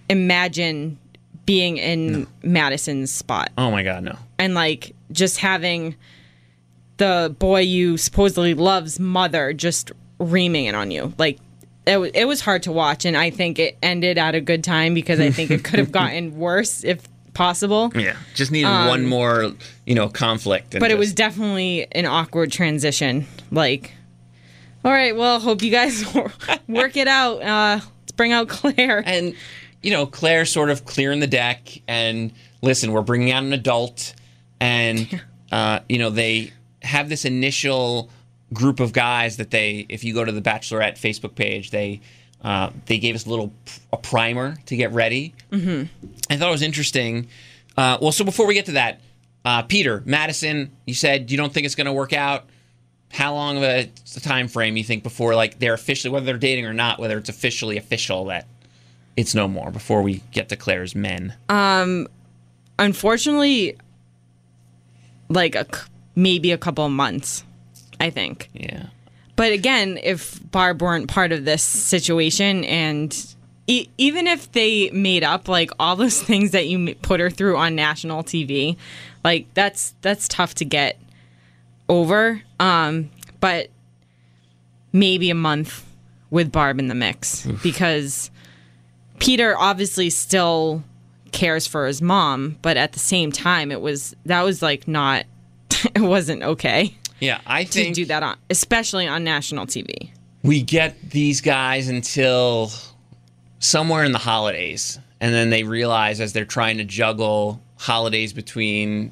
imagine being in Madison's spot. Oh my God, no. And like just having the boy you supposedly love's mother just reaming it on you. Like it was hard to watch, and I think it ended at a good time because I think it could have gotten worse if possible. Yeah, just needed one more, conflict. But it was definitely an awkward transition. Like, all right, well, hope you guys work it out. Let's bring out Claire. And, Claire sort of clearing the deck and, listen, we're bringing out an adult. And, they have this initial group of guys that if you go to the Bachelorette Facebook page, they gave us a primer to get ready. Mm-hmm. I thought it was interesting. So before we get to that, Peter, Madison, you said you don't think it's going to work out. How long of a time frame you think before they're officially, whether they're dating or not, whether it's officially official that it's no more before we get to Claire's men? Unfortunately, maybe a couple of months, I think. Yeah. But again, if Barb weren't part of this situation, and even if they made up all those things that you put her through on national TV, that's tough to get over. But maybe a month with Barb in the mix. Oof. Because Peter obviously still cares for his mom, but at the same time, it wasn't okay. Yeah, I think to do that especially on national TV. We get these guys until somewhere in the holidays, and then they realize as they're trying to juggle holidays between,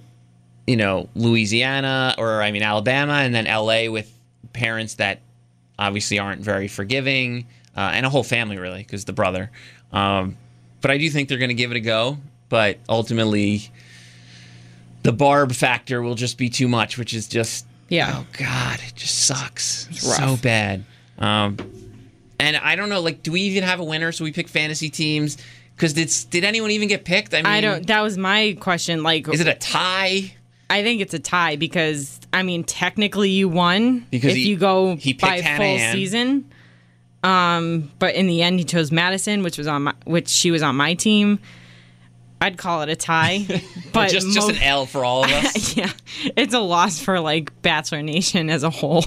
Alabama and then LA with parents that obviously aren't very forgiving, and a whole family really, because the brother. But I do think they're going to give it a go, but ultimately the Barb factor will just be too much, which is just, oh God, it just sucks so bad. And I don't know, do we even have a winner? So we pick fantasy teams? Because did anyone even get picked? I don't. That was my question. Is it a tie? I think it's a tie because technically you won because you go by full season. But in the end, he chose Madison, which she was on my team. I'd call it a tie, but just an L for all of us. Yeah, it's a loss for Bachelor Nation as a whole.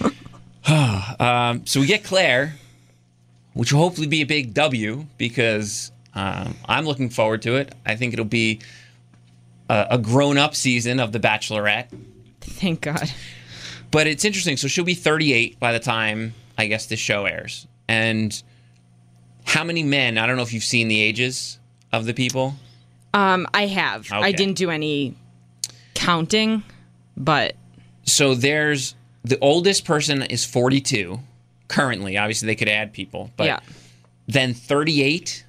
So we get Claire, which will hopefully be a big W because I'm looking forward to it. I think it'll be a grown-up season of The Bachelorette. Thank God. But it's interesting. So she'll be 38 by the time, I guess, this show airs. And how many men? I don't know if you've seen the ages of the people. I have. Okay. I didn't do any counting, but... So the oldest person is 42 currently. Obviously, they could add people. But yeah. Then 38,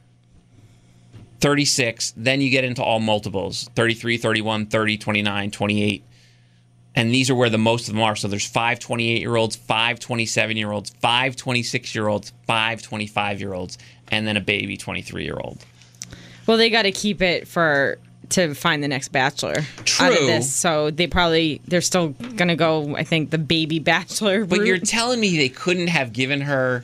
36, then you get into all multiples. 33, 31, 30, 29, 28. And these are where the most of them are. So there's 5 28-year-olds, 5 27-year-olds, 5 26-year-olds, 5 25-year-olds, and then a baby 23-year-old. Well, they got to keep it to find the next bachelor. True. Out of this. So they're still going to go, I think, the baby bachelor route. But you're telling me they couldn't have given her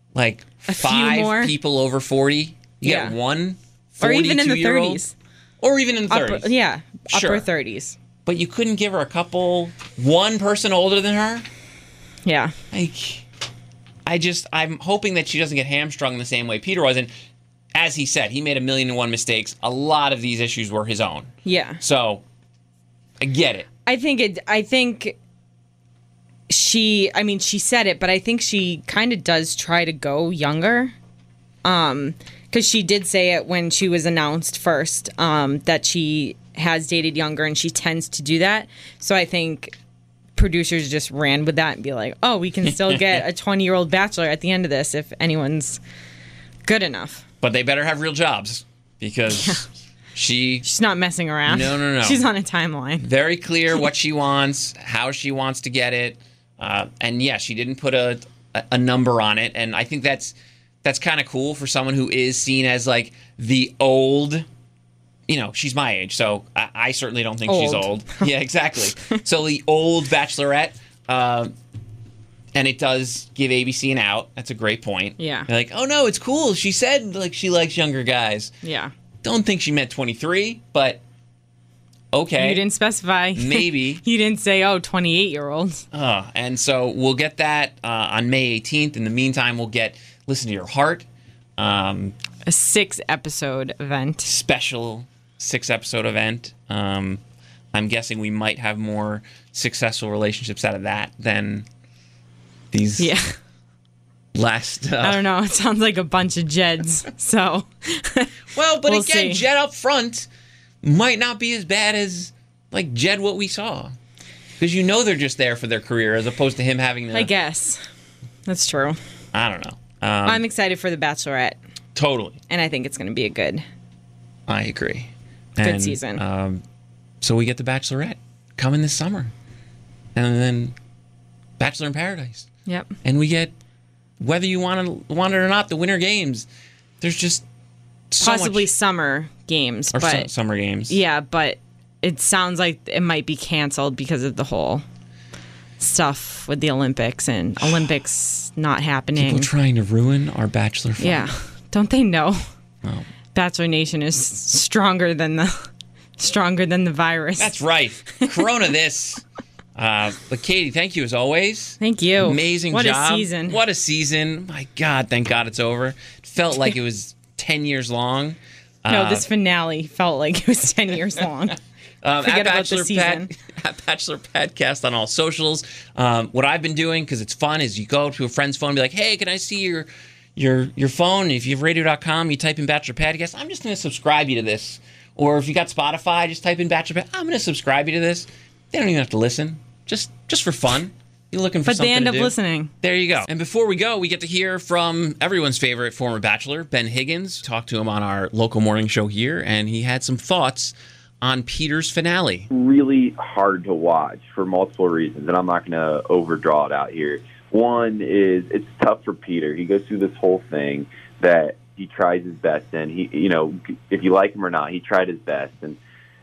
5 people over 40? You get one 42-year-old? Or even in the 30s. Or even in the 30s. Upper 30s. But you couldn't give her one person older than her? Yeah. I'm hoping that she doesn't get hamstrung the same way Peter was. And as he said, he made 1,000,001 mistakes. A lot of these issues were his own. Yeah. So, I get it. I think she said it, but I think she kind of does try to go younger. Because she did say it when she was announced first, that she has dated younger and she tends to do that. So I think producers just ran with that and be like, oh, we can still get a 20-year-old bachelor at the end of this if anyone's good enough. But they better have real jobs because she's not messing around. No. She's on a timeline. Very clear what she wants, how she wants to get it. And yeah, she didn't put a number on it. And I think that's kind of cool for someone who is seen as the old, she's my age. So I certainly don't think she's old. Yeah, exactly. So the old Bachelorette, And it does give ABC an out. That's a great point. Yeah. They're like, oh no, it's cool. She said like she likes younger guys. Yeah. Don't think she meant 23, but okay. You didn't specify. Maybe. You didn't say, 28-year-olds. And so we'll get that on May 18th. In the meantime, we'll get Listen to Your Heart. A 6-episode event. Special 6-episode event. I'm guessing we might have more successful relationships out of that than these last... I don't know. It sounds like a bunch of Jeds, so... Well, but we'll again, see. Jed up front might not be as bad as, like, Jed what we saw. Because you know they're just there for their career as opposed to him having to... I guess. That's true. I don't know. I'm excited for The Bachelorette, Totally. and I think it's going to be a good I agree. Good season. So we get The Bachelorette coming this summer. And then Bachelor in Paradise. Yep. And we get, whether you want it or not, the Winter Games. There's just so Possibly much... summer games, Or but summer games. yeah, but it sounds like it might be canceled because of the whole stuff with the Olympics and Olympics not happening. People trying to ruin our Bachelor fun. Yeah. Don't they know? Well, Bachelor Nation is stronger than the virus. that's right. Corona this. But Katie, thank you as always. Thank you. Amazing what job. What a season. What a season. My God, thank God it's over. It felt like it was 10 years long. No, this finale felt like it was 10 years long. Forget about the season. At Bachelor Padcast on all socials. What I've been doing, because it's fun, is you go to a friend's phone and be like, hey, can I see your phone? If you have radio.com, you type in Bachelor Padcast. I'm just going to subscribe you to this. Or if you got Spotify, just type in Bachelor Padcast. I'm going to subscribe you to this. They don't even have to listen. Just for fun. You're looking for But something they end to up do. listening. There you go. And before we go, we get to hear from everyone's favorite former Bachelor, Ben Higgins. Talked to him on our local morning show here, and he had some thoughts on Peter's finale. Really hard to watch for multiple reasons, and I'm not going to overdraw it out here. One is it's tough for Peter. He goes through this whole thing that he tries his best in. He, if you like him or not, he tried his best, and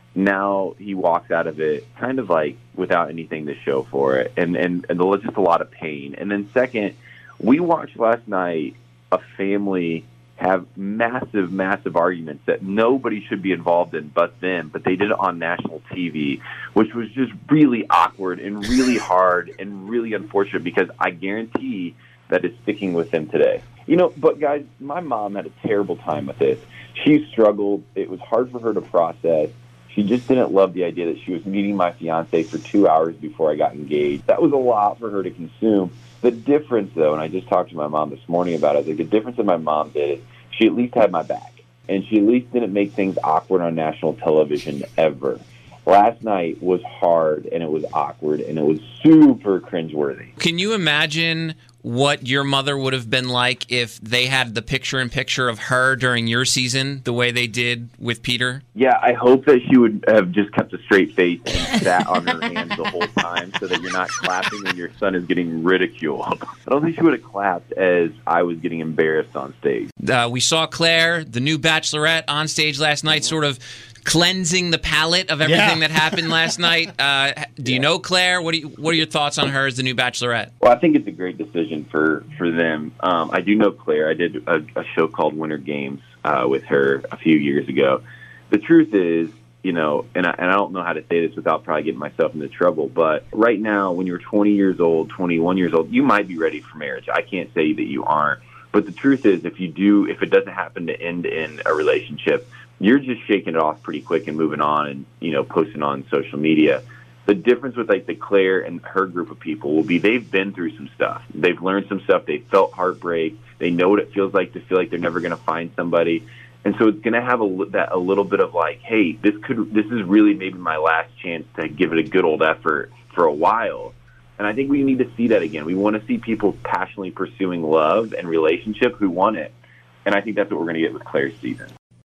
now he walks out of it kind of like without anything to show for it, and there's just a lot of pain. And then second, we watched last night a family have massive arguments that nobody should be involved in but them, but they did it on national TV, which was just really awkward and really hard and really unfortunate because I guarantee that it's sticking with them today. But guys, my mom had a terrible time with this. She struggled. It was hard for her to process. She just didn't love the idea that she was meeting my fiance for 2 hours before I got engaged. That was a lot for her to consume. The difference, though, and I just talked to my mom this morning about it, the difference that my mom did is she at least had my back, and she at least didn't make things awkward on national television ever. Last night was hard, and it was awkward, and it was super cringeworthy. Can you imagine what your mother would have been like if they had the picture-in-picture of her during your season the way they did with Peter? Yeah, I hope that she would have just kept a straight face and sat on her hands the whole time so that you're not clapping when your son is getting ridiculed. I don't think she would have clapped as I was getting embarrassed on stage. We saw Claire, the new Bachelorette, on stage last night, sort of cleansing the palate of everything that happened last night. Do you know Claire? What are your thoughts on her as the new Bachelorette? Well, I think it's a great decision for them. I do know Claire. I did a show called Winter Games with her a few years ago. The truth is, and I don't know how to say this without probably getting myself into trouble, but right now, when you're 20 years old, 21 years old, you might be ready for marriage. I can't say that you aren't. But the truth is, if it doesn't happen to end in a relationship, you're just shaking it off pretty quick and moving on and, posting on social media. The difference with like the Claire and her group of people will be they've been through some stuff. They've learned some stuff. They felt heartbreak. They know what it feels like to feel like they're never going to find somebody. And so it's going to have a little bit of like, hey, this is really maybe my last chance to give it a good old effort for a while. And I think we need to see that again. We want to see people passionately pursuing love and relationship who want it. And I think that's what we're going to get with Claire's season.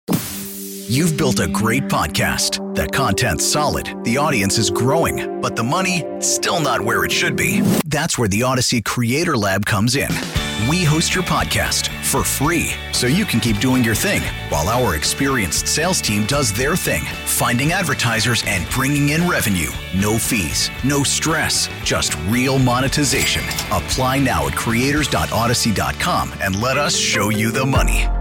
You've built a great podcast. That content's solid. The audience is growing, but the money, still not where it should be. That's where the Odyssey Creator Lab comes in. We host your podcast, for free, so you can keep doing your thing while our experienced sales team does their thing, finding advertisers and bringing in revenue. No fees, no stress, just real monetization. Apply now at creators.odyssey.com and let us show you the money.